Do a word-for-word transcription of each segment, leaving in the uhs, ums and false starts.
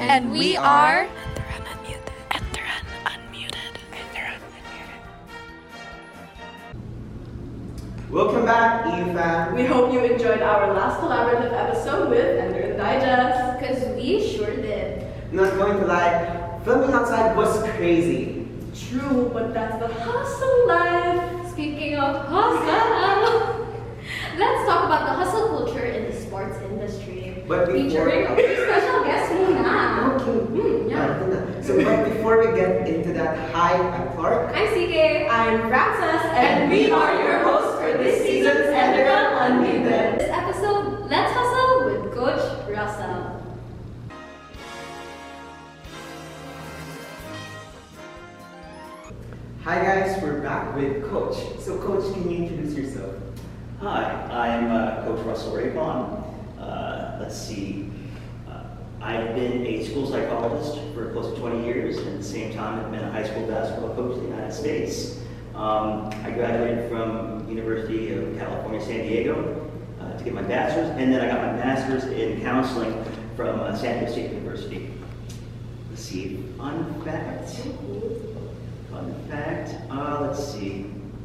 And we are Enteran Unmuted. Enteran Unmuted. Enteran Unmuted. Welcome back, E U fam. We hope you enjoyed our last collaborative episode with Enteran Digest. because we sure did. Not going to lie, filming outside was crazy. True, but that's the hustle life. Speaking of hustle, let's talk about the hustle culture in the sports industry. But before- featuring a very special guest muna. Okay. Hmm, yeah. Ah, So, but before we get into that, hi, I'm Clark. I'm C K. I'm Frances, and we are your hosts for this season's Enteran Unmuted. This episode, let's hustle with Coach Russell. Hi guys, we're back with Coach. So Coach, can you introduce yourself? Hi, I'm uh, Coach Russell Rapon. Uh, let's see, uh, I've been a school psychologist for close to twenty years, and at the same time I've been a high school basketball coach in the United States. Um, I graduated from University of California, San Diego uh, to get my bachelor's, and then I got my master's in counseling from uh, San Diego State University. Let's see, fun fact. Fun fact, uh, let's see.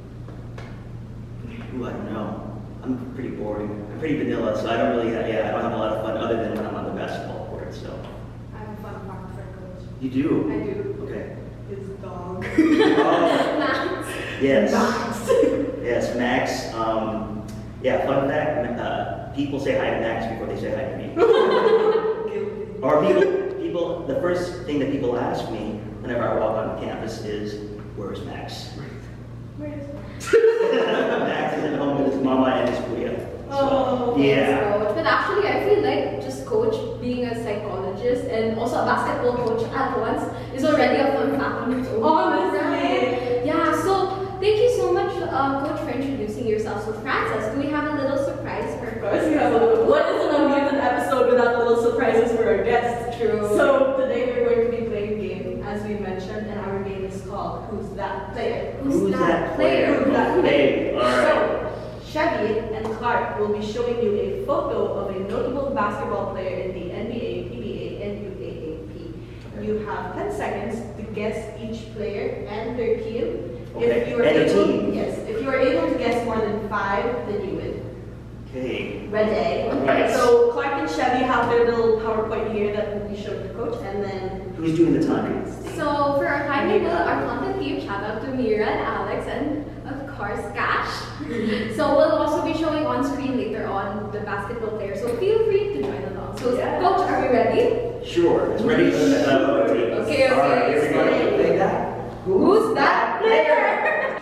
Ooh, I don't know. I'm pretty boring. I'm pretty vanilla, so I don't really, yeah, I don't have a lot of fun other than when I'm on the basketball court, so. I have a fun fact for Coach. You do? I do. Okay. His dog. Oh, Max. yes. Max. Yes, Max. Um, yeah, fun fact, uh, people say hi to Max before they say hi to me. Guilty. Or people, people, the first thing that people ask me whenever I walk on campus is, where's Max? Where is Max is at home with his mama and his kuya. Oh, So, yeah. Coach. But actually, I feel like just Coach being a psychologist and also a basketball coach at once is already a fun fact on its own. Honestly. Right? Yeah, so thank you so much, uh, Coach, for introducing yourself. So, Frances, do we have a little surprise for Of course, we have a little. What is an unmuted episode without little surprises for our guests? True. So today we're going to be playing a game, as we mentioned, and our game is called Who's That Player? Who's that player? Who's that Hey, all right. So, Chevy and Clark will be showing you a photo of a notable basketball player in the N B A, P B A, and U A A P. You have ten seconds to guess each player and their team. Okay, If you are and a able, team. yes, if you are able to guess more than five, then you win. Okay. Ready? Right. So Clark and Chevy have their little PowerPoint here that will be shown to Coach, and then Who's doing the timing? So for our time table, our content team, shout out to Mira and Alex and of course Cash. So we'll also be showing on screen later on the basketball player. So feel free to join along. So Yeah. Coach, are we ready? Sure, it's ready for the uh, Okay, okay, All right, here we go. so- Like that. Who's that player?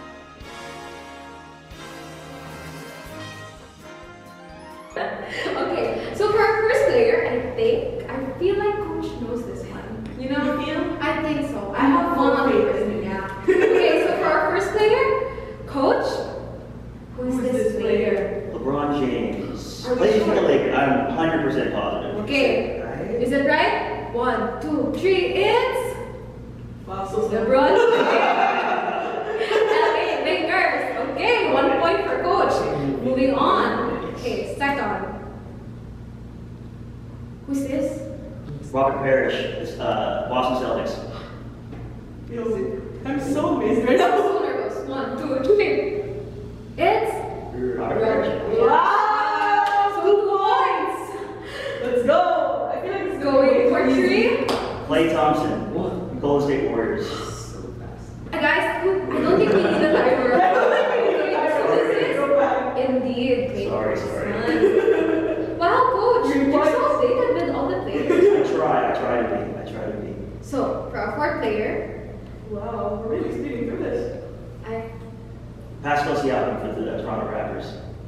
Okay, so for our first player, I think I feel like Coach knows this one. You know? You feel? I think so. I I have have one full on faith paper. in you. Yeah. Okay, so for our first player, Coach, who's, Who's this, this player? LeBron James. Are we Plays for sure? the Lakers. I'm one hundred percent positive. Okay, Right? is it right? One, two, three. It's Wow, so LeBron James. L A Lakers. Okay, one point for Coach. Moving on. Okay, second. Who's this? Robert Parrish, it's, uh, Boston Celtics. I'm so amazed right now. So nervous. One, two, three. It's Robert Parrish. Wow! two points. Let's go! I feel like it's Going for easy. three. Klay Thompson, Golden State Warriors. So fast. Uh, guys, who- I don't think we need a timer. Okay, so this Go back. is indeed Klay Sorry, Thompson. sorry. Wow, Coach, Three you're so points. updated with all the players. I try, I try to be, I try to be. So, for our fourth player, Wow, we're really speeding through this. I Pascal Siakam for the uh, Toronto Raptors.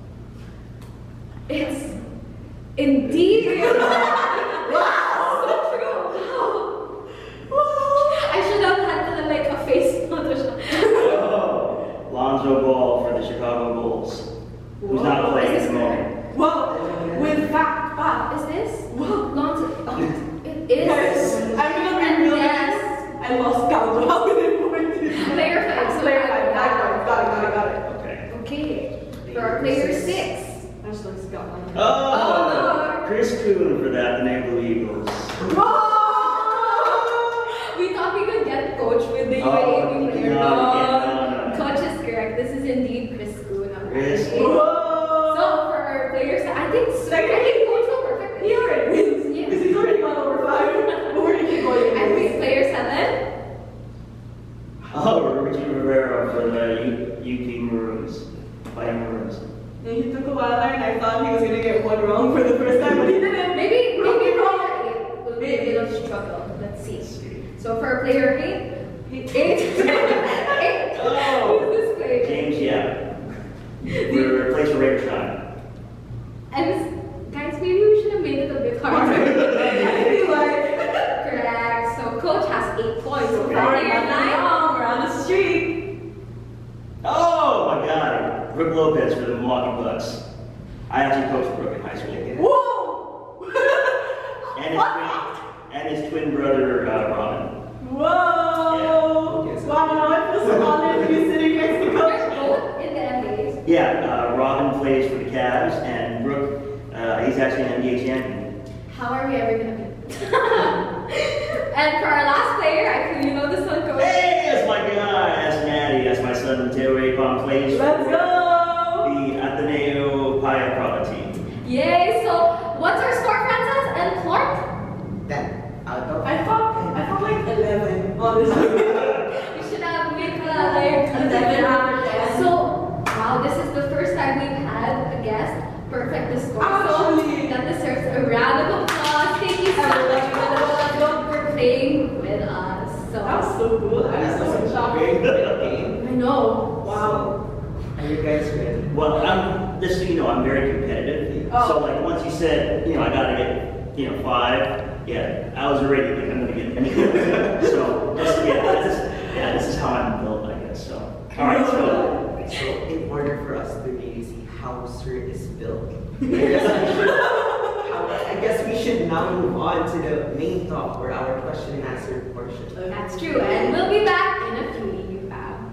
it's indeed. Wow, so true. Wow. I should have had to like a face Photoshop. Oh, Lonzo Ball for the Chicago Bulls. Who's not Whoa. playing Is at this the moment. Wow, with fact, fact. Is this? Wow. Lonzo. Oh, it is. Yes, I'm gonna be And really yes. I lost count of how many points it is. Player five, so Player five. five, five points. Got it, got it, got it. Okay. Okay, for our player six. I just like got one. Oh, Oh, no. Chris Coon for the Atlanta Eagles. Wow! U P Maroons, Fighting Maroons. And he took a while there, and I thought he was gonna get one wrong for the first time, but he didn't. Maybe, maybe player eight will be a bit of struggle. Let's see. So for player eight, eight, eight. Oh. Who's this player? James, yeah. We're replaced for Ragerstein. And guys, maybe we should have made it a bit harder. I feel like Correct. So coach has eight points. So we're player nine. on, we're on the street. Oh my God, Brooke Lopez for the Milwaukee Bucks. I actually coached Brooke in high school. Whoa! And his twin, and his twin brother, uh, Robin. Whoa! Yeah. Wow, now I feel so honored to be sitting next to There's Coach. both in the N B As. Yeah, uh, Robin plays for the Cavs, and Brooke, uh, he's actually an N B A champion. How are we ever gonna meet? And for our last player, I feel you know this one, coach. Hey, that's my guy, that's Natty, that's my son, Mateo Raycon, plays for Let's go! the Ateneo Paya Prada team. Yay! So what's our score, Francis and Clark? Then, out of I thought, I thought like eleven, honestly. We should have made the like eleven out of ten. So wow, this is the first time we've had a guest perfect the score. Actually. So that deserves a round of applause. Thank you so much for playing with us. So That was so cool. I That was was so a shocked. very good game. I know. Wow. So, are you guys ready? Well, I'm, just so you know, I'm very competitive. Oh. So like, once you said, you know, I gotta get, you know, five, yeah, I was already like, I'm gonna get anything. So, this, yeah, this is, yeah, this is how I'm built, I guess, so. All right, so, So, in order for us to really see how Sir is built, I guess we should, I guess we should now move on to the main talk or our question and answer portion. that's true. And we'll be back in a few, you fab.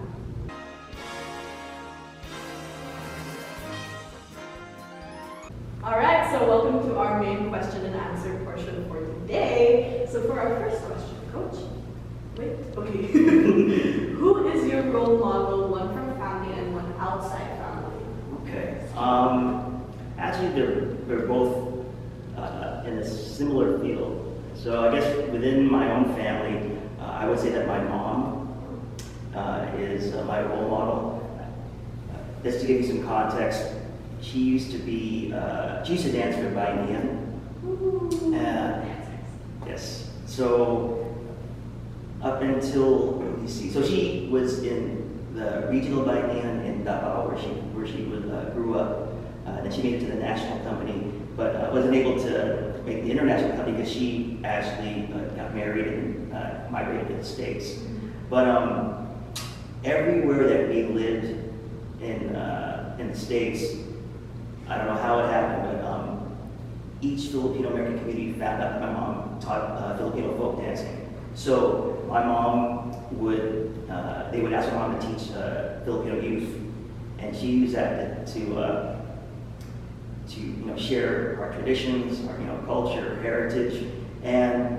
Alright, so welcome to our main question and answer portion for today. So for our first question, Coach, wait, okay. Who is your role model, one from family and one outside family? okay. Um, actually, they're, they're both uh, in a similar field. So I guess within my own family, uh, I would say that my mom uh, is uh, my role model. Uh, just to give you some context, she used to be, uh, she used to dance for Bainian. Uh, yes. So up until, let me see, so she was in the regional Bainian in Davao, where she where she was, uh, grew up. Uh, then she made it to the national company, but uh, wasn't able to make the international company because she actually uh, got married and uh, migrated to the States. But um, everywhere that we lived in uh, in the States, I don't know how it happened, but um, each Filipino American community found out that my mom taught uh, Filipino folk dancing. So my mom would, uh, they would ask my mom to teach uh, Filipino youth, and she used that to, to, uh, to you know, share our traditions, our you know, culture, heritage, and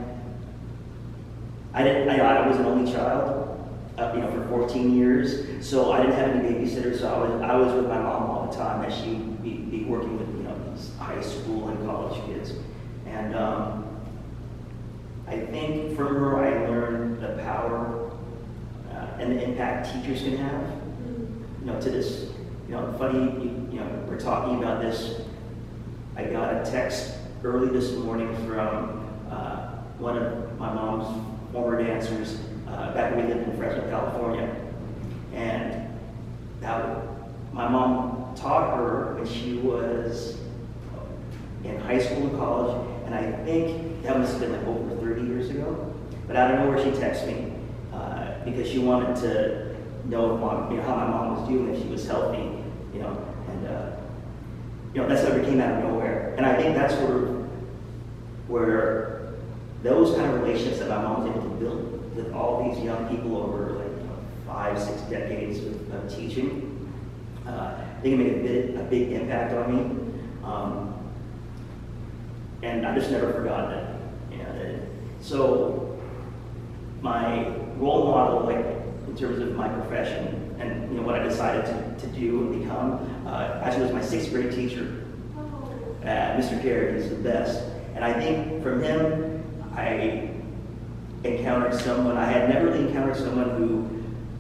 I didn't, I, I was an only child. Uh, you know, for fourteen years, so I didn't have any babysitters. So I was, I was with my mom all the time, as she would be, be working with, you know, these high school and college kids. And um, I think from her, I learned the power uh, and the impact teachers can have. You know, to this, you know, funny, you, you know, we're talking about this. I got a text early this morning from uh, one of my mom's former dancers. Uh, back when we lived in Fresno, California, and that my mom taught her when she was in high school and college, and I think that must have been like over thirty years ago. But I don't know where she texted me uh, because she wanted to know, if mom, you know how my mom was doing, if she was healthy, you know, and uh, you know that's never came out of nowhere. And I think that's where where those kind of relationships that my mom was able to build with all these young people over like you know, five, six decades of, of teaching, uh, they can make a big, a big impact on me. Um, and I just never forgotten it. You know, that, so my role model, like in terms of my profession and you know what I decided to, to do and become, uh, actually was my sixth grade teacher, uh, Mister Carey. He's the best. And I think from him, I encountered someone, I had never really encountered someone who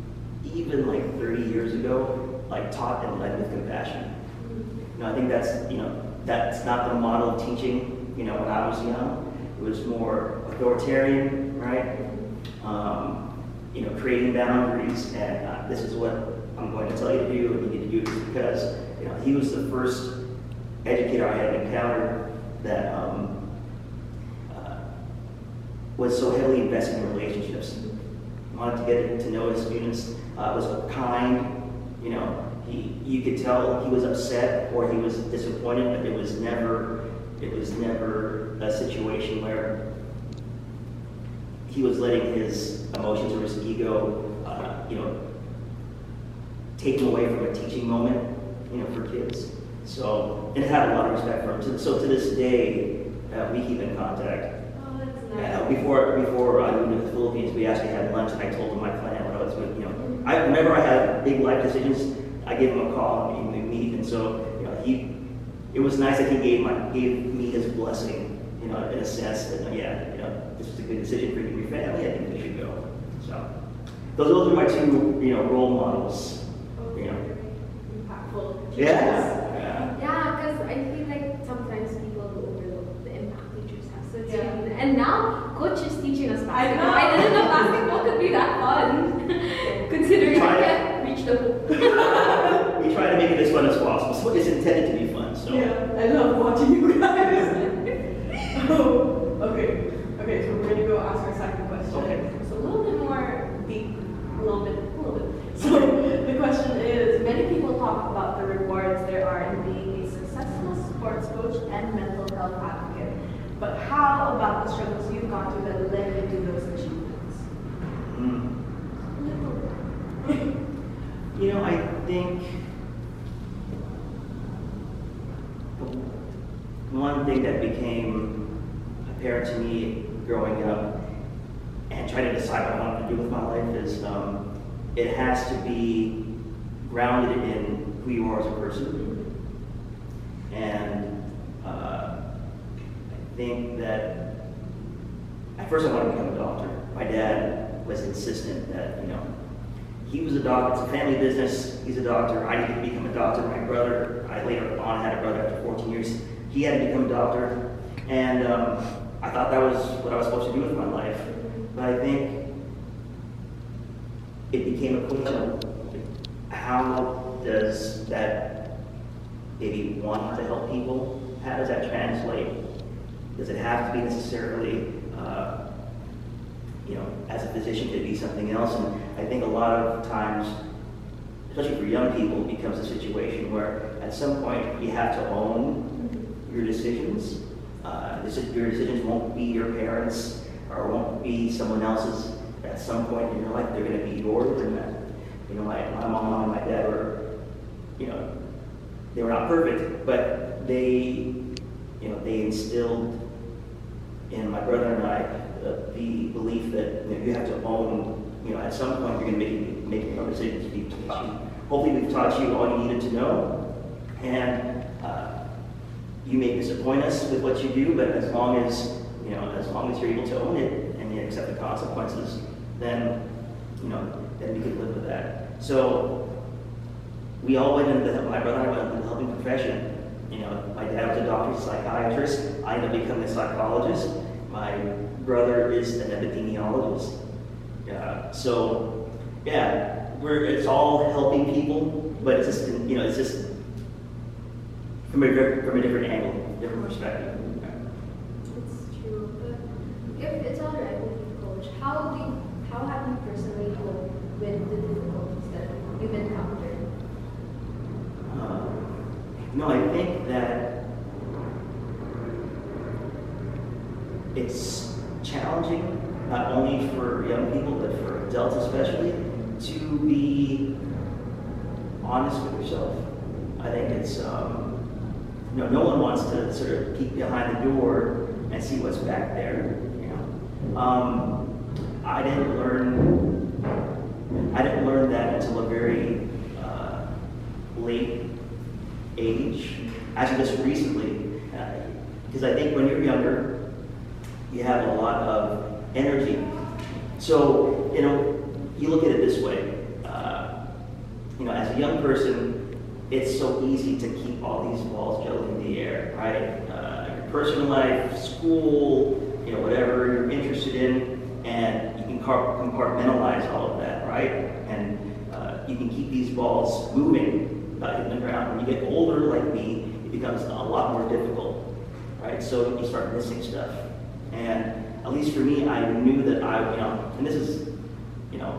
even like thirty years ago, like taught and led with compassion. You know, I think that's, you know, that's not the model of teaching, you know, when I was young. It was more authoritarian, right? Um, you know, creating boundaries, and uh, this is what I'm going to tell you to do, and you need to do this because, you know, he was the first educator I had encountered that um, uh, was so heavily invested in relationships. Wanted to get to know his students, uh, was kind, you know, he, you could tell he was upset or he was disappointed, but it was never, it was never a situation where he was letting his emotions or his ego, uh, you know, take him away from a teaching moment, you know, for kids. So, and had a lot of respect for him. So, so to this day, uh, we keep in contact. Oh, that's Uh, nice. before before I moved to the Philippines, we actually had lunch, and I told him my plan. What I was, you know, I whenever I had big life decisions, I gave him a call and we meet. And so, you know, he, it was nice that he gave my gave me his blessing, you know, in a sense that, yeah, you know, this is a good decision for you and your family. I think we should go. So, those those are my two, you know, role models. You know. Impactful. Yeah. Yeah. Yeah, because I feel like sometimes people overlook the impact teachers have. So it's Yeah. really- and now coach is teaching us I basketball. know. I didn't know basketball could be that fun, considering Try I it. can't reach the hoop. We try to make it as fun as possible. So it's intended to be fun. So. Yeah, I love watching you guys. Oh, okay. Okay, so we're gonna go ask our second question. Okay. It's a little bit more deep, a little bit, a little bit. So the question is, many people talk about the rewards there are in being a successful sports coach and mental health advocate. But how about the struggles you've gone through that led you to those achievements? Mm. You know, I think one thing that became apparent to me growing up and trying to decide what I wanted to do with my life is um, it has to be grounded in who you are as a person. And uh, I think that at first I wanted to become a doctor. My dad was insistent that, you know, he was a doctor, it's a family business, he's a doctor, I needed to become a doctor. My brother, I later on had a brother after fourteen years, he had to become a doctor. And um, I thought that was what I was supposed to do with my life. But I think it became a question of how does that maybe want to help people, how does that translate? Does it have to be necessarily, uh, you know, as a physician to be something else? And I think a lot of times, especially for young people, it becomes a situation where at some point you have to own your decisions. Uh, this is- your decisions won't be your parents or won't be someone else's. At some point in your life, they're going to be yours. And that, you know, my, my mom and my dad were, you know, they were not perfect, but they, you know, they instilled in my brother and I uh, the belief that, you know, you have to own, you know, at some point you're going to make making your own decisions. We've taught you, hopefully we've taught you all you needed to know, and uh, you may disappoint us with what you do, but as long as, you know, as long as you're able to own it and you accept the consequences, then, you know, then we can live with that. So we all went into the, my brother and I went into the helping profession. You know, my dad was a doctor, a psychiatrist. I ended up becoming a psychologist. My brother is an epidemiologist. Uh, so, yeah, we're, it's all helping people, but it's just, you know, it's just from a, from a different angle, different perspective. It's true, but if it's alright with you, Coach, how do you, how have you personally coped with the difficulties that you've encountered? Uh, no, I think that it's challenging, not only for young people, but for adults especially, to be honest with yourself. I think it's, um, you know, no one wants to sort of peek behind the door and see what's back there, you know. Um, I didn't learn, I didn't learn that until a very uh, late age, actually just recently, because I think when you're younger, you have a lot of energy. So, you know, you look at it this way. Uh, you know, as a young person, it's so easy to keep all these balls juggling in the air, right? Uh, your personal life, school, you know, whatever you're interested in, and you can car- compartmentalize all of that, right? And uh, you can keep these balls moving without hitting the ground. When you get older, like me, it becomes a lot more difficult, right? So you start missing stuff. And at least for me, I knew that I, you know, and this is, you know,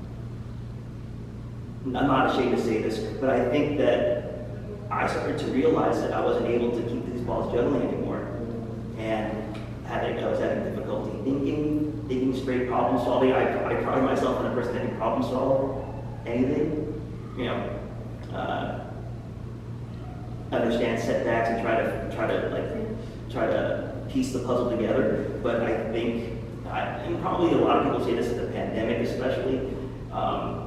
I'm not ashamed to say this, but I think that I started to realize that I wasn't able to keep these balls juggling anymore. And having, I was having difficulty thinking, thinking straight, problem solving. I, I pride myself on a person that can problem solve anything, you know, uh, understand setbacks and try to, try to like, try to piece the puzzle together. But I think, I, and probably a lot of people say this is the pandemic especially, um,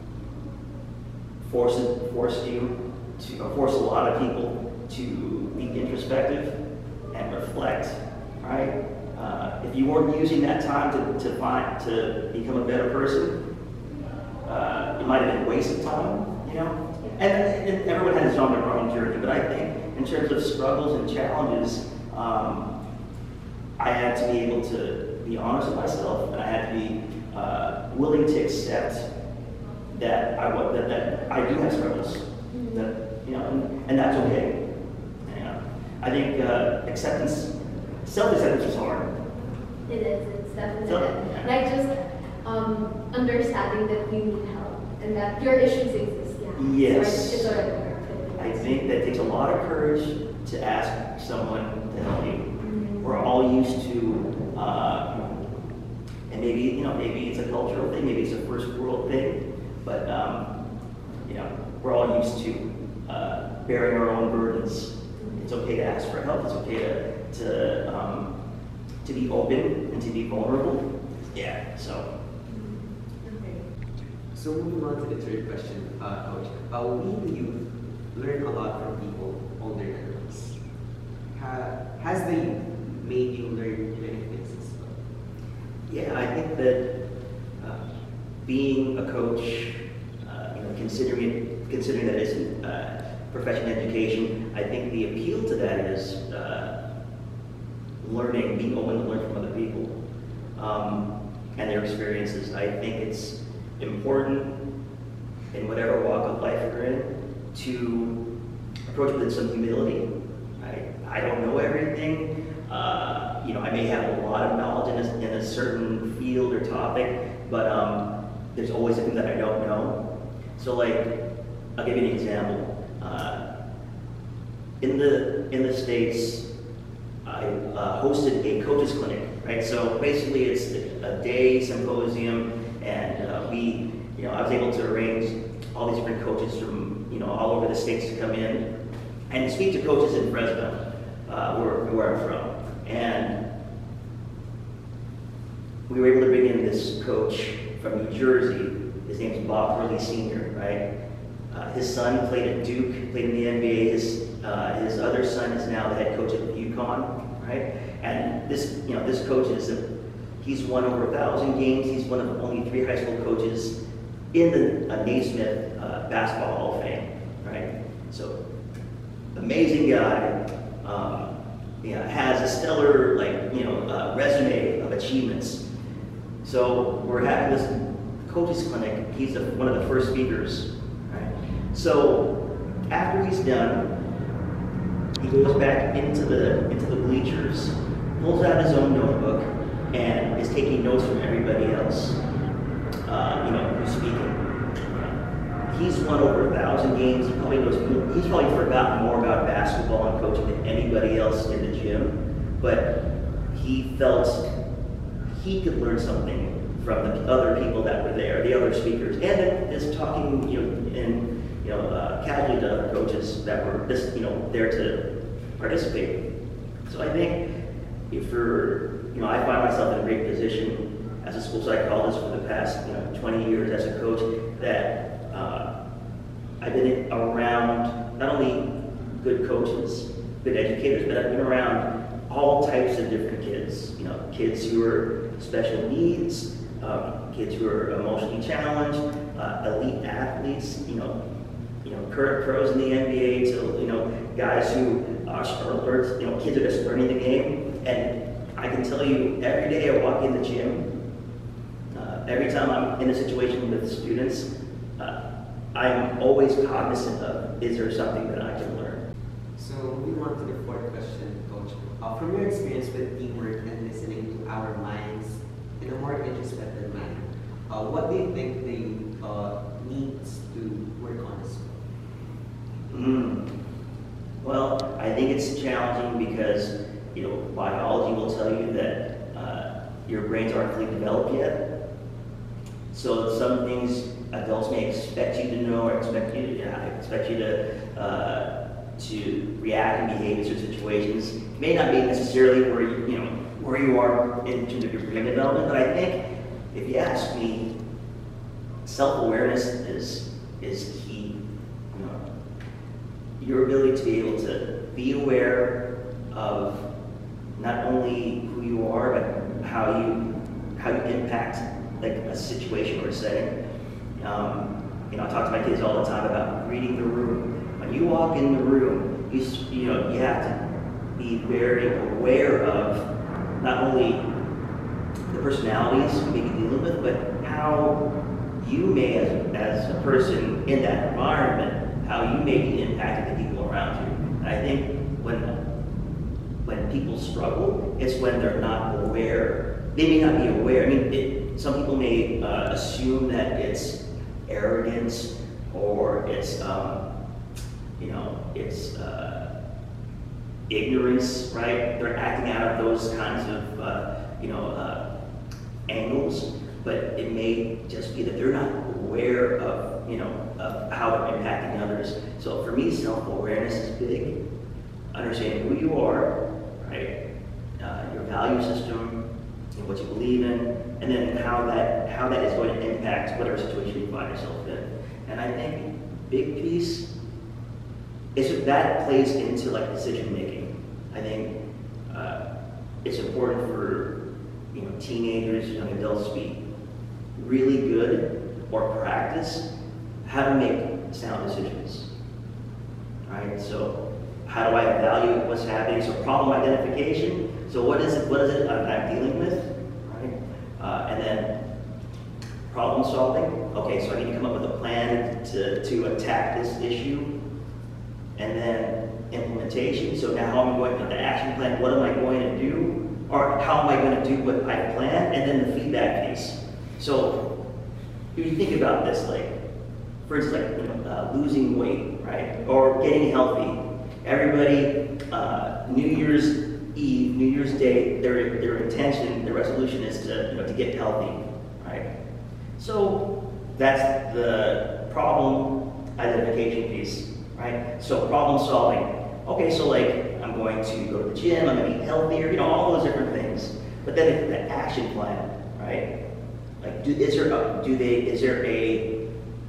forced, forced you to, or forced a lot of people to be introspective and reflect, right? Uh, if you weren't using that time to, to find, to become a better person, uh, it might have been a waste of time, you know? And, and everyone has on their own journey, but I think in terms of struggles and challenges, um, I had to be able to be honest with myself, and I had to be uh, willing to accept that I that, that I do have struggles, that you know, and, and that's okay. You know, I think uh, acceptance, self-acceptance is hard. It is. It's definitely So, it. yeah. Like just um, understanding that you need help and that your issues exist. Yeah. Yes. It's already hard. I think that takes a lot of courage to ask someone to help you. Mhm. We're all used to, uh, and maybe you know, maybe it's a cultural thing, maybe it's a first world thing. But, um, you know, we're all used to uh, bearing our own burdens. It's okay to ask for help. It's okay to to, um, to be open and to be vulnerable. Yeah, so. Okay. So moving on to the third question, uh, Coach. Uh, we in the youth learn a lot from people older than us. Ha- has the youth made you learn many things as well? Yeah, I think that uh, being a coach, uh, you know, considering it, considering that it's a uh, professional education, I think the appeal to that is uh, learning, being open to learn from other people um, and their experiences. I think it's important in whatever walk of life you're in to approach it with some humility. Right? I don't know everything. Uh, you know, I may have a lot of knowledge in a, in a certain field or topic, but um, there's always something that I don't know. So, like, I'll give you an example. Uh, in the in the States, I uh, hosted a coaches clinic. Right. So basically, it's a day symposium, and uh, we, you know, I was able to arrange all these different coaches from you know all over the states to come in and speak to coaches in Fresno, uh, where where I'm from. And we were able to bring in this coach from New Jersey. His name's Bob Hurley Senior, right? Uh, his son played at Duke, played in the N B A. His uh, his other son is now the head coach at UConn, right? And this, you know, this coach is a, he's won over a thousand games. He's one of only three high school coaches in the uh, Naismith uh, Basketball Hall of Fame, right? So amazing guy. Um, Yeah, has a stellar, like, you know, uh, resume of achievements. So we're having this coaches clinic. He's a, one of the first speakers, right? So after he's done, he goes back into the into the bleachers, pulls out his own notebook, and is taking notes from everybody else, uh, you know, who's speaking. He's won over a thousand games. He probably knows. He's probably forgotten more about basketball and coaching than anybody else in the gym. But he felt he could learn something from the other people that were there, the other speakers, and then just talking, you know, and you know, uh, casually to other coaches that were just, you know, there to participate. So I think if you're, you know, I find myself in a great position as a school psychologist for the past, you know, twenty years as a coach that. Uh, I've been around not only good coaches, good educators, but I've been around all types of different kids. You know, kids who are special needs, um, kids who are emotionally challenged, uh, elite athletes, you know, you know, current pros in the N B A to, you know, guys who are, are you know, kids are just learning the game. And I can tell you, every day I walk in the gym, uh, every time I'm in a situation with students, uh, I'm always cognizant of, is there something that I can learn? So moving on to the fourth question, Coach. Uh, from your experience with teamwork and listening to our minds in a more introspective manner, uh, what do you think they uh, needs to work on as well? Mm. Well, I think it's challenging because, you know, biology will tell you that uh, your brains aren't fully developed yet. So some things adults may expect you to know or expect you to, yeah, expect you to uh, to react and behave in certain situations. It may not be necessarily where you, you know where you are in terms of your brain development, but I think if you ask me, self-awareness is is key. You know, your ability to be able to be aware of not only who you are, but how you how you impact like a situation or a setting. Um, you know, I talk to my kids all the time about reading the room. When you walk in the room, you s- you know you have to be very aware of not only the personalities you may be dealing with, but how you may, as, as a person in that environment, how you may be impacting the people around you. And I think when when people struggle, it's when they're not aware. They may not be aware. I mean, it, some people may uh, assume that it's arrogance or it's, um, you know, it's uh, ignorance, right? They're acting out of those kinds of, uh, you know, uh, angles. But it may just be that they're not aware of, you know, of how they're impacting others. So for me, self-awareness is big. Understanding who you are, right? Uh, your value system, and what you believe in, and then how that how that is going to impact whatever situation you find yourself in. And I think big piece is that plays into like decision making. I think uh, it's important for you know teenagers, young adults to be really good or practice how to make sound decisions. Right? So how do I evaluate what's happening? So problem identification. So what is it? What is it I'm, I'm dealing with? Right? Uh, and then problem solving. Okay, so I need to come up with a plan to, to attack this issue. And then implementation. So now I'm going to the action plan. What am I going to do? Or how am I going to do what I planned? And then the feedback piece. So if you think about this, like, for instance, like you know, uh, losing weight, right? Or getting healthy. Everybody, uh, New Year's Eve, New Year's Day, their their intention, their resolution is to you know to get healthy, right? So that's the problem identification piece, right? So problem solving. Okay, so like I'm going to go to the gym, I'm going to eat healthier, you know, all those different things. But then the action plan, right? Like, do, is there a, do they is there a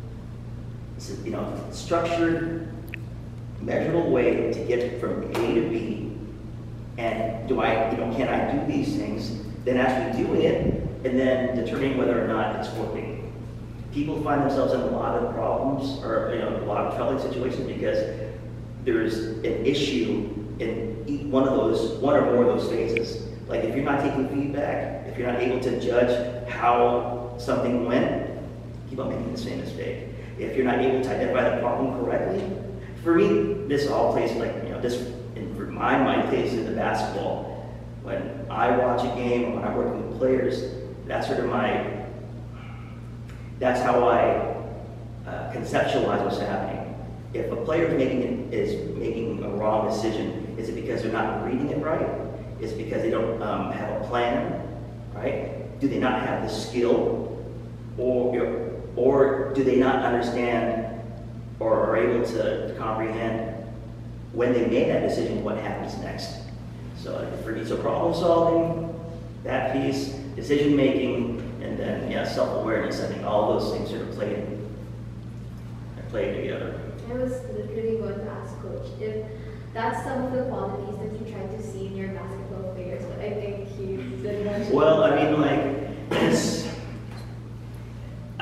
is it, you know structured, measurable way to get from A to B? And do I, you know, can I do these things? Then actually doing it, and then determining whether or not it's working. People find themselves in a lot of problems, or you know, a lot of troubling situations because there's an issue in each one of those, one or more of those phases. Like if you're not taking feedback, if you're not able to judge how something went, keep on making the same mistake. If you're not able to identify the problem correctly, for me, this all plays like, you know, this, in for my mind, plays into basketball. When I watch a game, or when I'm working with players, that's sort of my, that's how I uh, conceptualize what's happening. If a player is making, is making a wrong decision, is it because they're not reading it right? Is it because they don't um, have a plan, right? Do they not have the skill? Or, or do they not understand or are able to, to comprehend when they made that decision what happens next? So for me, so problem solving, that piece, decision making, and then yeah, self-awareness. I think all those things sort of play play together. I was literally going to ask Coach if that's some of the qualities that you try to see in your basketball players, but I think he did mention. Well, I mean, like, it's,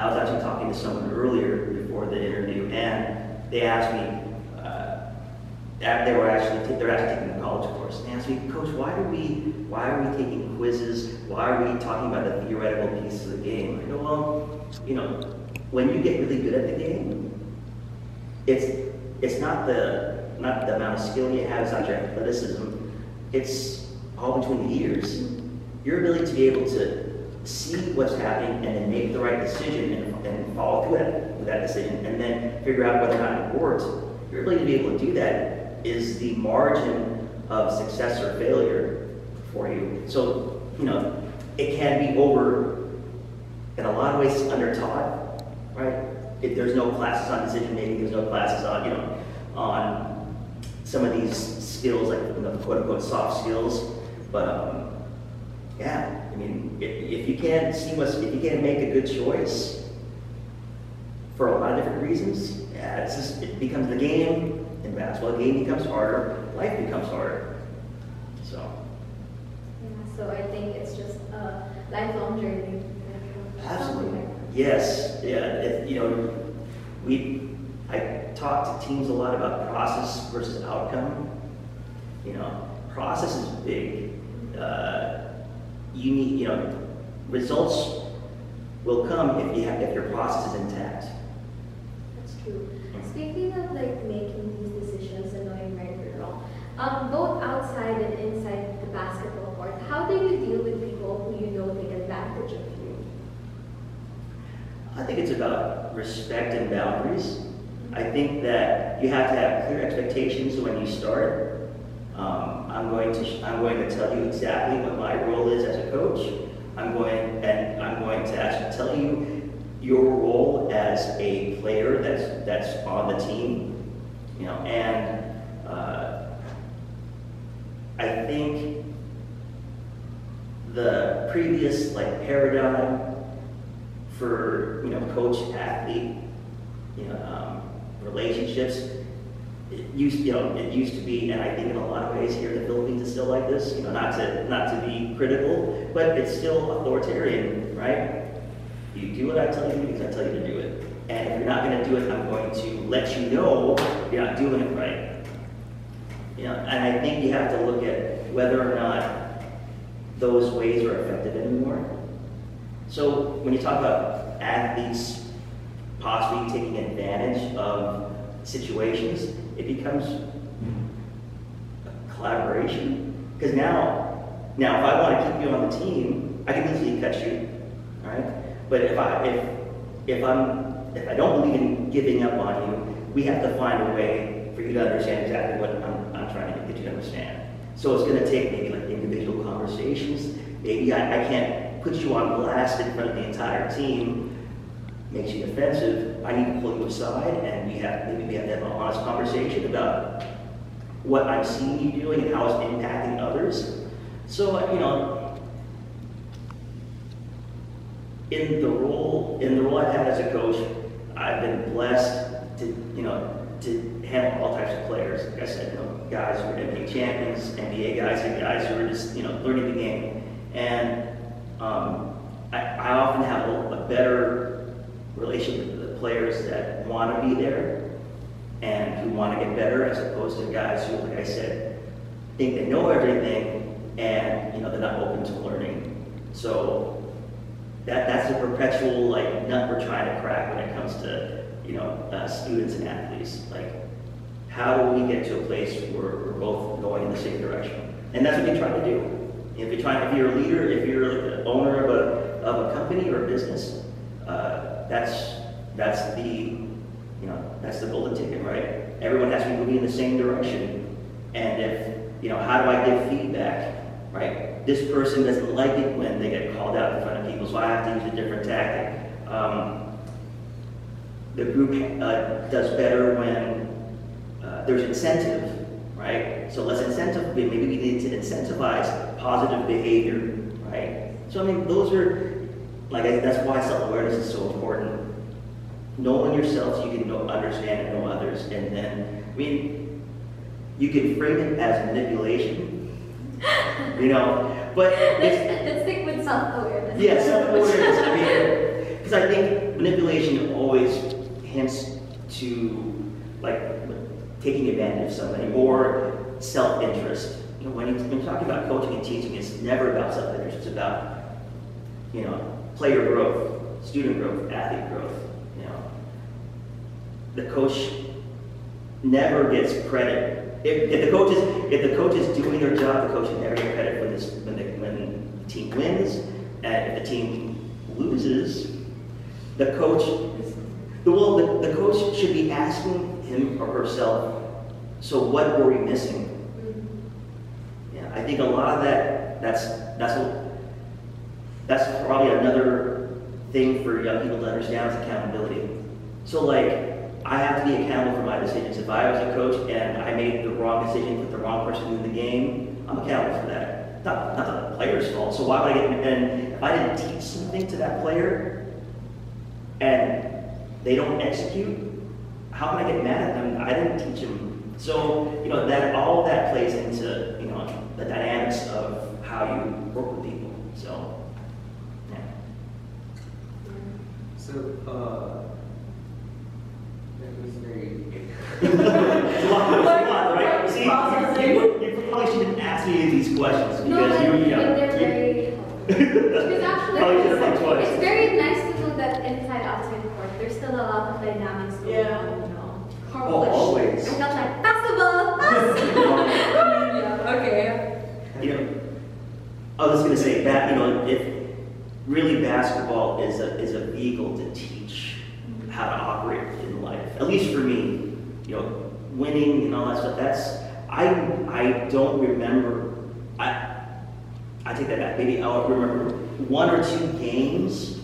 I was actually talking to someone earlier before the interview, and they asked me, uh, that they were actually ta- they're actually taking a college course, and they asked me, Coach, why do we why are we taking quizzes? Why are we talking about the theoretical pieces of the game? I go, well, you know, when you get really good at the game, it's it's not the not the amount of skill you have, it's not your athleticism, it's all between the ears. Your ability to be able to see what's happening and then make the right decision and, and follow through that, with that decision and then figure out whether or not it works. Your ability to be able to do that is the margin of success or failure for you. So, you know, it can be over, in a lot of ways, under-taught, right? If there's no classes on decision making, there's no classes on, you know, on some of these skills, like, you know, quote-unquote soft skills. But, um, yeah, I mean, if, if you can't see what's, if you can't make a good choice for a lot of different reasons, yeah, it's just, it becomes the game. In basketball, the game becomes harder, life becomes harder. So. Yeah, so I think it's just a lifelong journey. Absolutely. Yes. Yeah. It, you know, we. I talk to teams a lot about process versus outcome. You know, process is big. Uh, you need, you know, results will come if you have, if your process is intact. That's true. Speaking of like making these decisions and knowing right or wrong, um, both outside and inside the basketball court, how do you deal with people who you know take advantage of you? I think it's about respect and boundaries. I think that you have to have clear expectations when you start. Um, I'm going to sh- I'm going to tell you exactly what my role is as a coach. I'm going and I'm going to actually tell you your role as a player that's that's on the team. You know, and uh, I think the previous like paradigm for, you know, coach athlete, you know, um, relationships. It used, you know, it used to be, and I think in a lot of ways here in the Philippines it's still like this. You know, not to not to be critical, but it's still authoritarian, right? You do what I tell you because I tell you to do it, and if you're not going to do it, I'm going to let you know you're not doing it right. You know, and I think you have to look at whether or not those ways are effective anymore. So when you talk about athletes possibly taking advantage of situations, it becomes a collaboration. Because now, now if I want to keep you on the team, I can easily cut you, right? But if I if if I'm if I don't believe in giving up on you, we have to find a way for you to understand exactly what I'm, I'm trying to get you to understand. So it's going to take maybe like individual conversations. Maybe I, I can't put you on blast in front of the entire team. Makes you defensive. I need to pull you aside, and we have maybe we have to have an honest conversation about what I'm seeing you doing and how it's impacting others. So you know, in the role in the role I've had as a coach, I've been blessed to you know to handle all types of players. Like I said, you know, guys who are N B A champions, N B A guys, and guys who are just you know learning the game. And um, I, I often have a, a better relationship with the players that want to be there and who want to get better, as opposed to guys who, like I said, think they know everything and you know they're not open to learning. So that that's a perpetual like nut we're trying to crack when it comes to you know uh, students and athletes. Like, how do we get to a place where we're both going in the same direction? And that's what you try to do. If you're trying, if you're a leader, if you're like the owner of a of a company or a business. Uh, That's that's the you know that's the golden ticket, right? Everyone has to be moving in the same direction. And if you know, how do I give feedback, right? This person doesn't like it when they get called out in front of people, so I have to use a different tactic. Um, the group uh, does better when uh, there's incentive, right? So let's incentive. Maybe we need to incentivize positive behavior, right? So I mean, those are. Like I, that's why self-awareness is so important. Knowing yourself so you can know, understand and know others, and then I mean, you can frame it as manipulation, you know. But let's, let's stick with self-awareness. Yeah, self-awareness. I mean, because I think manipulation always hints to like taking advantage of somebody or self-interest. You know, when, you, when you're talking about coaching and teaching, it's never about self-interest. It's about, you know, player growth, student growth, athlete growth. You know, the coach never gets credit. If, if the coach is if the coach is doing their job, the coach should never get credit when this when the, when the team wins, and if the team loses, the coach the well the, the coach should be asking him or herself, so what were we missing? Yeah, I think a lot of that that's that's what that's probably another thing for young people to understand is accountability. So like, I have to be accountable for my decisions. If I was a coach and I made the wrong decision, put the wrong person in the game, I'm accountable for that. Not, not the player's fault. So why would I get, and if I didn't teach something to that player and they don't execute, how can I get mad at them? I didn't teach them. So, you know, that all of that plays into, you know, the dynamics of how you work with people. So, yeah. So, uh, that was very. It's a lot, it's a lot, right? See, Processing. you, you probably shouldn't ask me these questions No, because but, you, you but know, they're you- very helpful. Because actually, Probably should have it's, thought twice. it's very nice to know that inside outside court, there's still a lot of dynamics going Yeah. on, you know. Oh, always. I felt like basketball, basketball. yeah, okay. You know, I was gonna say that, you know, if really basketball is a is a vehicle to teach how to operate in life. At least for me, you know, winning and all that stuff. That's I I don't remember. I I take that back. Maybe I'll remember one or two games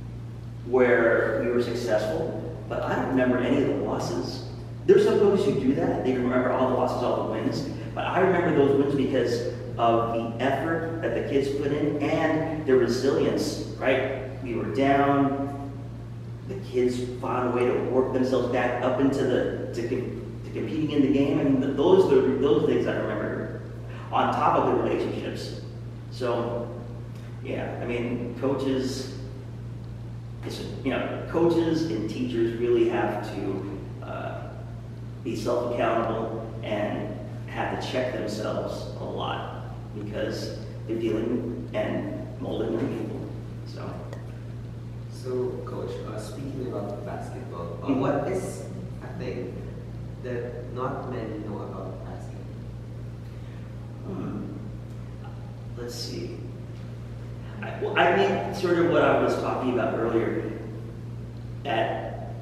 where we were successful, but I don't remember any of the losses. There's some coaches who do that. They remember all the losses, all the wins. But I remember those wins because of the effort that the kids put in and their resilience, right? We were down. The kids found a way to work themselves back up into the to, com- to competing in the game, and th- those are the, those things I remember. On top of the relationships. So, yeah, I mean, coaches. It's, you know, coaches and teachers really have to uh, be self-accountable and have to check themselves a lot because they're dealing and molding young people. So, So, Coach, uh, speaking about basketball, uh, Mhm. what is a thing that not many know about basketball? hmm. Let's see. I, well, I mean, sort of what I was talking about earlier. At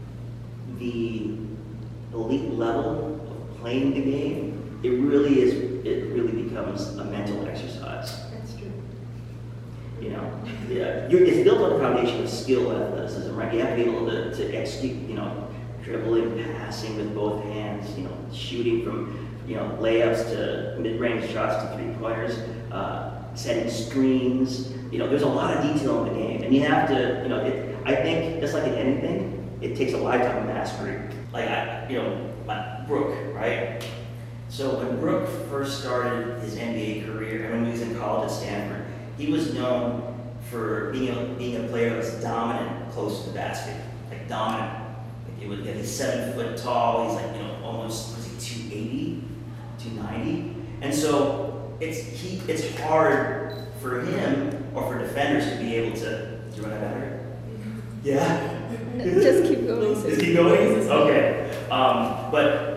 the elite level of playing the game, it really is. It really becomes a mental exercise. That's true. You know, yeah, you're, it's built on a foundation of skill and athleticism, right? You have to be able to, to execute, you know, dribbling, passing with both hands, you know, shooting from, you know, layups to mid-range shots to three-pointers, uh, setting screens. You know, there's a lot of detail in the game, and you have to, you know, it, I think just like in anything, it takes a lifetime of mastery. Like I, you know, like Brooke, right? So when Brooke first started his N B A career, and when he was in college at Stanford, he was known for being a, being a player that was dominant close to the basket, like dominant. Like it was, he's seven foot tall. He's like, you know, almost was he two eighty, two ninety, and so it's he it's hard for him or for defenders to be able to. Do you run that better? Yeah. Just keep going. Just keep going? Okay. Um, but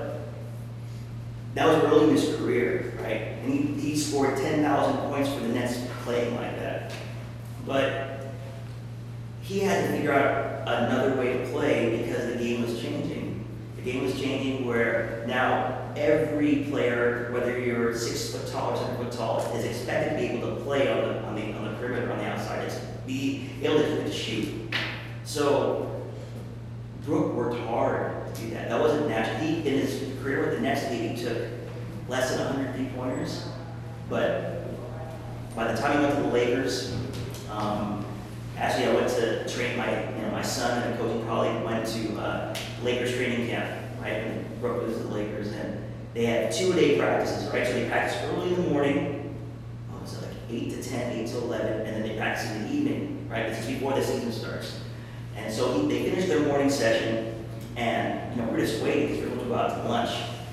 that was early in his career, right? And he, he scored ten thousand points for the Nets playing like that. But he had to figure out another way to play because the game was changing. The game was changing where now every player, whether you're six foot tall or seven foot tall, is expected to be able to play on the on the on the perimeter, on the outside, is be able to, to shoot. So Brooke worked hard to do that. That wasn't natural. He, in his career with the Nets, he took less than one hundred three-pointers. But by the time he went to the Lakers, um, actually I went to train my, you know, my son and a coaching colleague went to uh, Lakers training camp, right? And Brooke was the Lakers, and they had two-a-day practices, right? So they practiced early in the morning, what was it, like eight to ten, eight to eleven, and then they practice in the evening, right? This is before the season starts. And so he, they finished their morning session, and you know we're just waiting because we're going to go out to lunch.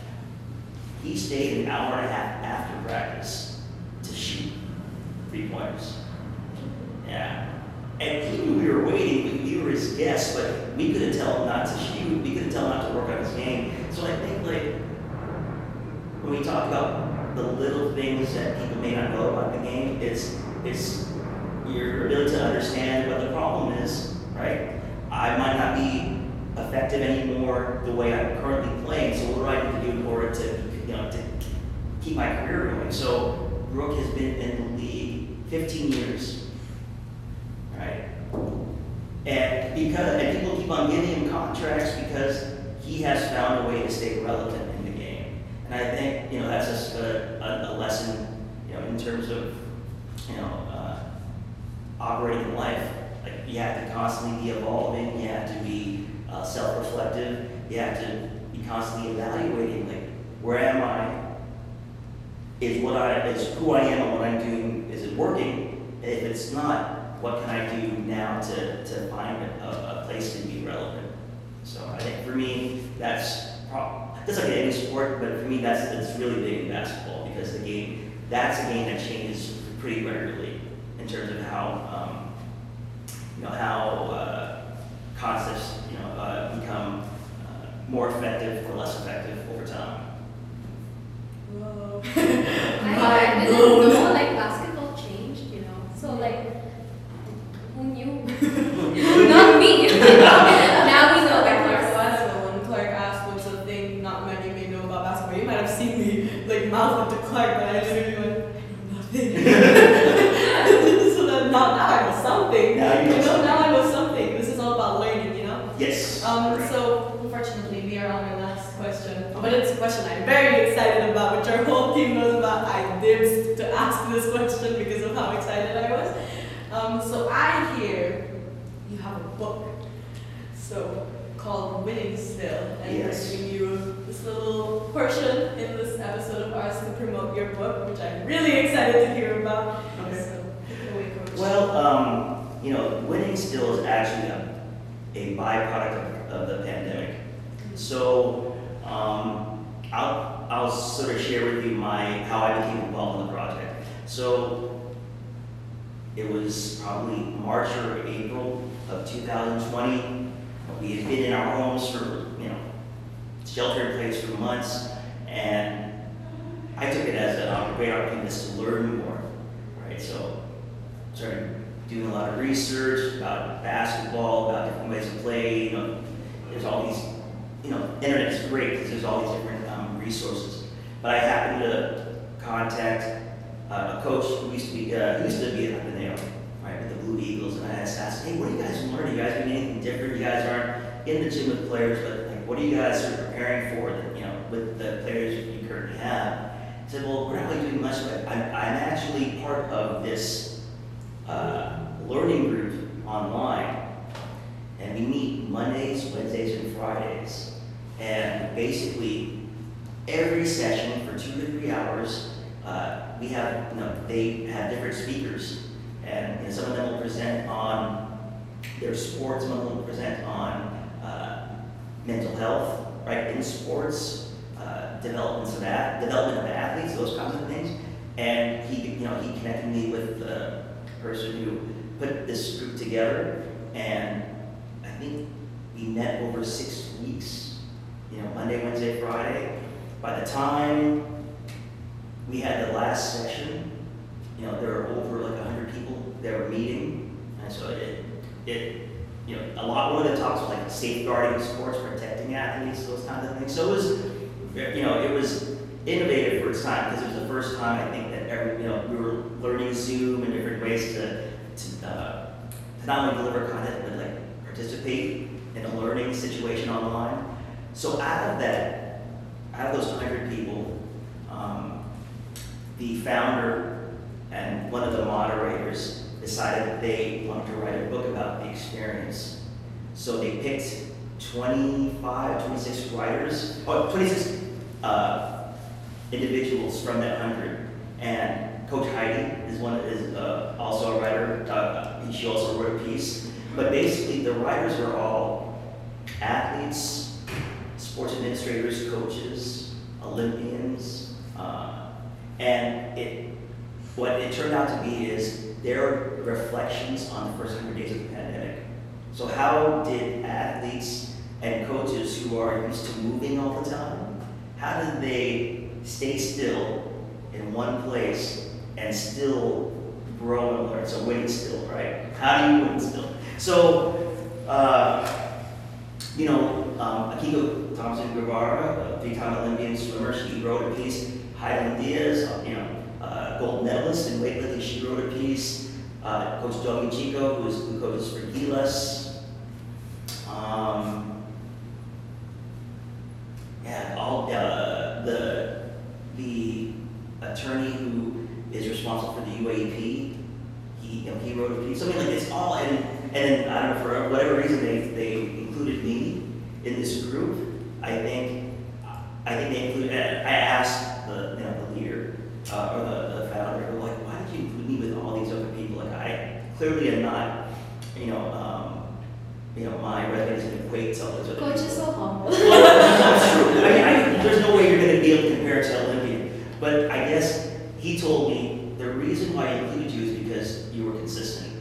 He stayed an hour and a half after practice to shoot three pointers. Yeah. And he knew we were waiting, we were his guests, but we couldn't tell him not to shoot, we couldn't tell him not to work on his game. So I think like, when we talk about the little things that people may not know about the game, it's, it's your ability to understand what the problem is, right? I might not be effective anymore the way I'm currently playing, so what do I need to do in order to, you know, to keep my career going? So Brooke has been in the league fifteen years. Right? And because and people keep on giving him contracts because he has found a way to stay relevant in the game. And I think you know that's just a, a, a lesson, you know, in terms of you know uh, operating in life. Like you have to constantly be evolving. You have to be uh, self-reflective. You have to be constantly evaluating. Like where am I? Is what I is who I am and what I'm doing. Is it working? If it's not, what can I do now to, to find a, a place to be relevant? So I think for me, that's probably, that's like any sport, but for me, that's, that's really big in basketball because the game, that's a game that changes pretty regularly in terms of how, um, you know, how uh, concepts, you know, uh, become uh, more effective or less effective over time. Whoa. I, I didn't know like basketball changed, you know. So like, who knew? Not me. Now we know that Clark Clark. basketball. When Clark asked what's a thing not many may know about basketball, you might have seen me like mouth up to Clark, but I literally went, nothing. So that now, now I know something. Now you know know, something. now I know something. This is all about learning, you know? Yes. Um, Right. so unfortunately we are on our last question. But it's a question I'm very excited about, which our whole team knows about. I dibs to ask this question because of how excited I was. Um, so I hear you have a book, so called Winning Still, and Yes. we're giving you this little portion in this episode of ours to promote your book, which I'm really excited to hear about. Okay. So take it away, Coach. Well, um, you know, winning still is actually a, a byproduct of, of the pandemic. So um, I'll, I'll sort of share with you my how I became involved in the project. So it was probably March or April of two thousand twenty. We had been in our homes for, you know, shelter in place for months, and I took it as a great opportunity to learn more, right? So started doing a lot of research about basketball, about different ways to play. You know, there's all these, you know, internet is great because there's all these different um, resources. But I happened to contact uh, a coach who used to be, uh, who used to be at Ateneo, right, with the Blue Eagles, and I asked, hey, what are you guys learning? You guys doing anything different? You guys aren't in the gym with players, but like, what are you guys sort of preparing for, that, you know, with the players you currently have? I said, well, we're not really doing much of it. I'm, I'm actually part of this uh, learning group online, and we meet Mondays, Wednesdays, and Fridays. And basically, every session for two to three hours, uh, we have, you know, they have different speakers, and you know, some of them will present on their sports, some of them will present on uh, mental health, right, in sports, uh, developments of that, development of athletes, those kinds of things. And he, you know, he connected me with the person who put this group together, and I think we met over six weeks, you know, Monday, Wednesday, Friday. By the time we had the last session, you know, there were over like a hundred people that were meeting, and so it, it, you know, a lot, one of the talks was like safeguarding sports, protecting athletes, those kinds of things. So it was, you know, it was innovative for its time, because it was the first time I think that every, you know, we were learning Zoom and different ways to, to, uh, to not only deliver content, but like participate in a learning situation online. So out of that, out of those hundred people, um, the founder and one of the moderators decided that they wanted to write a book about the experience. So they picked twenty-five, twenty-six writers, or twenty-six uh, individuals from that hundred. And Coach Heidi is one is uh, also a writer. Uh, she also wrote a piece. But basically, the writers are all athletes, sports administrators, coaches, Olympians, uh, and it what it turned out to be is their reflections on the first hundred days of the pandemic. So how did athletes and coaches who are used to moving all the time, how did they stay still in one place and still grow and learn? So winning still, right? How do you win still? So, uh, you know, um, Akiko Thompson Guevara, a three-time Olympian swimmer, she wrote a piece. Hyland Diaz, uh, you know, uh, gold medalist in weightlifting, she wrote a piece. Uh, Coach Doggy Chico, who, is, who coaches for Gilas. Um, yeah, all uh, the the attorney who is responsible for the U A E P, he you know, he wrote a piece. Something like this, all and and then I don't know, for whatever reason they they included me in this group. I think I think they included. I asked the you know the leader uh, or the, the founder, like, why did you include me with all these other people? Like, I clearly am not, you know, um, you know, my resume doesn't equate to all those other Coach people. is so humble. That's true. I mean, I, there's no way you're going to be able to compare it to Olympian. But I guess he told me the reason why I included you is because you were consistent.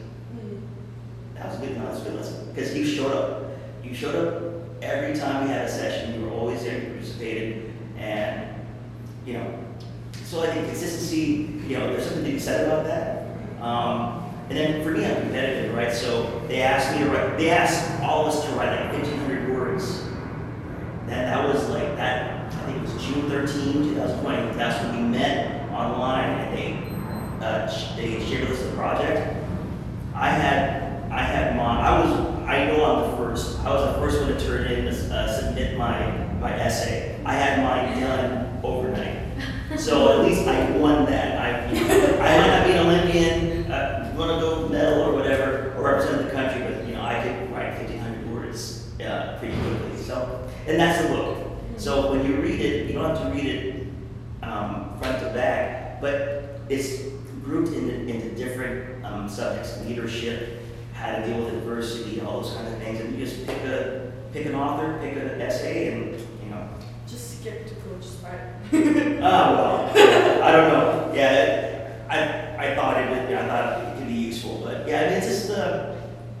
That was a good, no, that was a good lesson. Because you showed up. You showed up every time we had a session. You were always there, you participated, and you know. So I think consistency. You know, there's something to be said about that. Um, and then for me, I'm competitive, right? So they asked me to write. They asked all of us to write like fifteen hundred words. That that was like that. I think it was June thirteenth, twenty twenty. That's when we met online, and they uh, sh- they shared with us the project. I had I had my I was I know I'm the first. I was the first one to turn in uh, submit my my essay. I had mine done overnight. So at least I won that. I, you know, I might not be an Olympian, uh, won a gold medal or whatever, or represent the country, but you know, I could write fifteen hundred words uh, pretty quickly. So, and that's the book. So when you read it, you don't have to read it um, front to back, but it's grouped into, into different um, subjects: leadership, how to deal with adversity, all those kinds of things. And you just pick a pick an author, pick an essay, and you know. Just skip to Coach's part. Oh well, I don't know. Yeah, I I thought it would. I thought it could be useful, but yeah, I mean, it's just uh,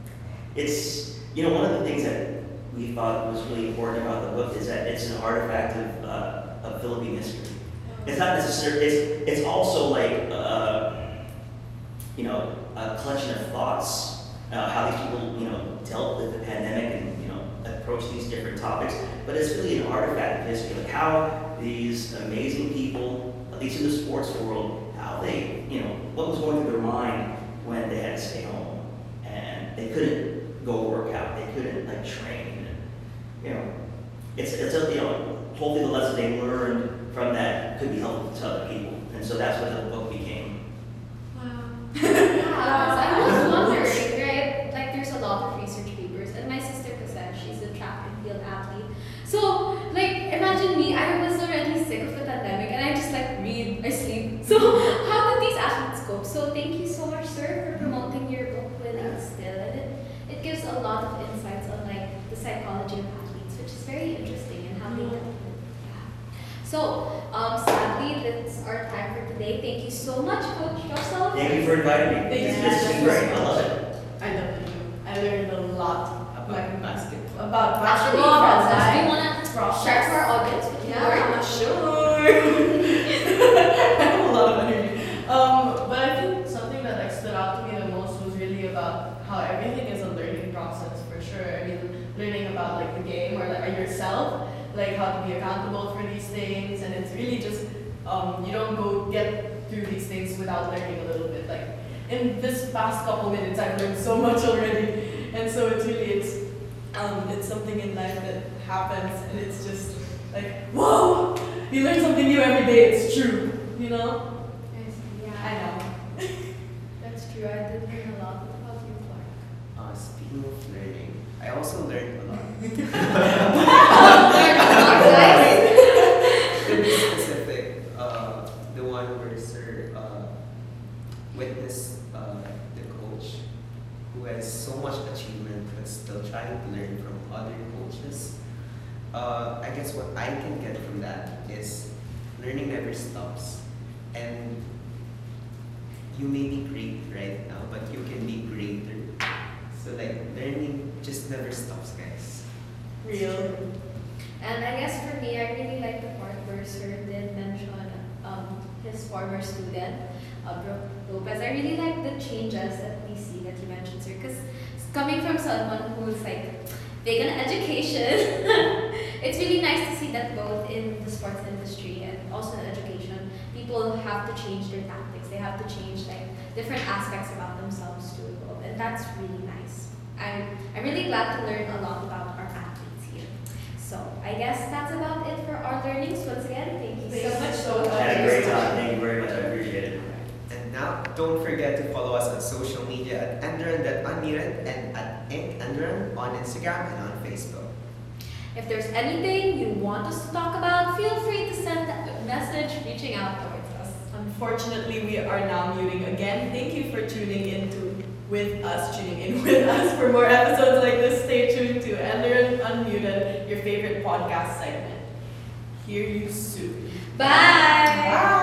it's you know one of the things that we thought was really important about the book is that it's an artifact of uh, of Philippine history. It's not necessarily. It's it's also like uh, you know a collection of thoughts, uh, how these people you know dealt with the pandemic and you know approach these different topics. But it's really an artifact of history, like how these amazing people, at least in the sports world, how they, you know, what was going through their mind when they had to stay home and they couldn't go work out, they couldn't like train, and, you know, it's it's a, you know, hopefully the lessons they learned from that could be helpful to other people, and so that's what the book became. Wow. Yeah, I was wondering, right? Like, there's a lot of research papers, and my sister Cassette, she's a track and field athlete. So, like, imagine me, I was already sick of the pandemic, and I just like read, I sleep. So, how did these athletes cope? So, thank you so much, sir, for promoting your book, Winning Still. And it, it gives a lot of insights on like the psychology of athletes, which is very interesting, and how they dealt with it. Yeah. So, um, sadly, that's our time for today. Thank you so much, Coach Russell. Thank you for inviting me. Thank It's you. this is great. I love it. I love it. I learned a lot About basketball. about Actually, basketball, about Francis, do you life. want to Process. share to our audience what you learned? Yeah, sure. I have a lot of energy. Um, but I think something that like stood out to me the most was really about how everything is a learning process for sure. I mean, learning about like the game or like yourself, like how to be accountable for these things, and it's really just um, you don't go get through these things without learning a little bit. Like in this past couple minutes, I've learned so much already, and so it's really it's um, it's something in life that happens, and it's just like whoa, you learn something new every day. It's true, you know. Yeah, I know. That's true. I did learn a lot. What about you, Clark? Uh, speaking of learning, I also learned a lot. Learned a lot, guys. To be specific, uh, the one where Sir uh, witnessed uh, the coach who has so much achievement trying to learn from other coaches. Uh, I guess what I can get from that is learning never stops. And you may be great right now, but you can be greater. So like learning just never stops, guys. Real. And I guess for me, I really like the part where Sir did mention um, his former student, uh, Brooke Lopez. I really like the changes at P C that you mentioned, Sir, because coming from someone who's like big on education, it's really nice to see that both in the sports industry and also in education, people have to change their tactics. They have to change like different aspects about themselves to evolve, and that's really nice. I, I'm really glad to learn a lot about our athletes here. So I guess that's about it for our learnings. Once again, thank you so much. so much. I had a great time. Thank you very much. I appreciate it. And now, don't forget to follow us on social media at Enderan dot unmuted and at Ink Enderan on Instagram and on Facebook. If there's anything you want us to talk about, feel free to send a message reaching out towards us. Unfortunately, we are now muting again. Thank you for tuning in to with us, tuning in with us for more episodes like this. Stay tuned to Enderan Unmuted, your favorite podcast segment. Hear you soon. Bye! Bye!